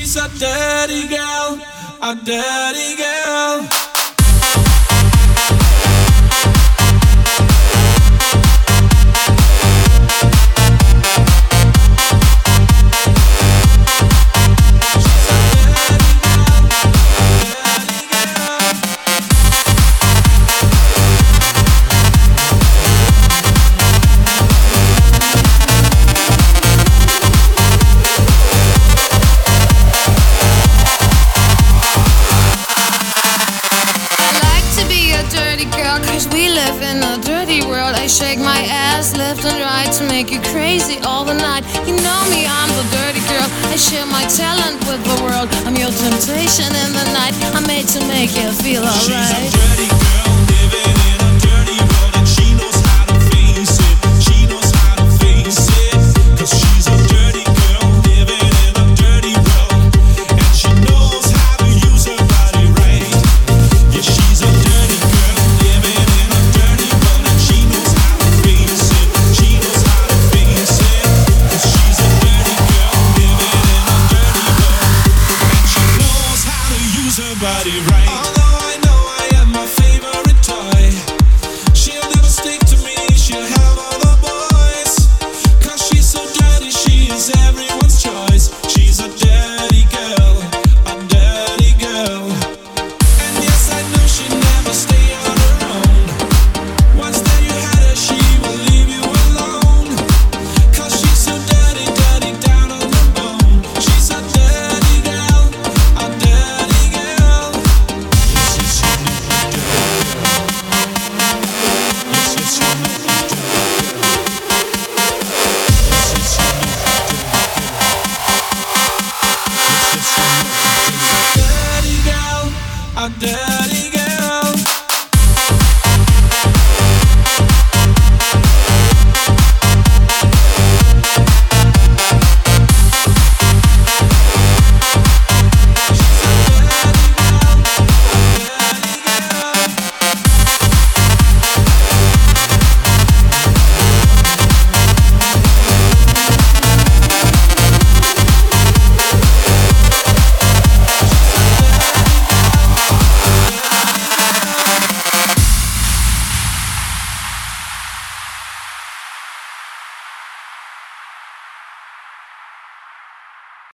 a dirty girl, a dirty girl. Cause we live in a dirty world. I shake my ass left and right to make you crazy all the night. You know me, I'm the dirty girl. I share my talent with the world. I'm your temptation in the night. I'm made to make you feel alright. She's a dirty girl living in a dirty world, and she knows how to face it. She knows how to face it. Cause she's a dirty girl living in a dirty world, and she knows how to use her body right. Yeah, she's a dirty girl. Body right.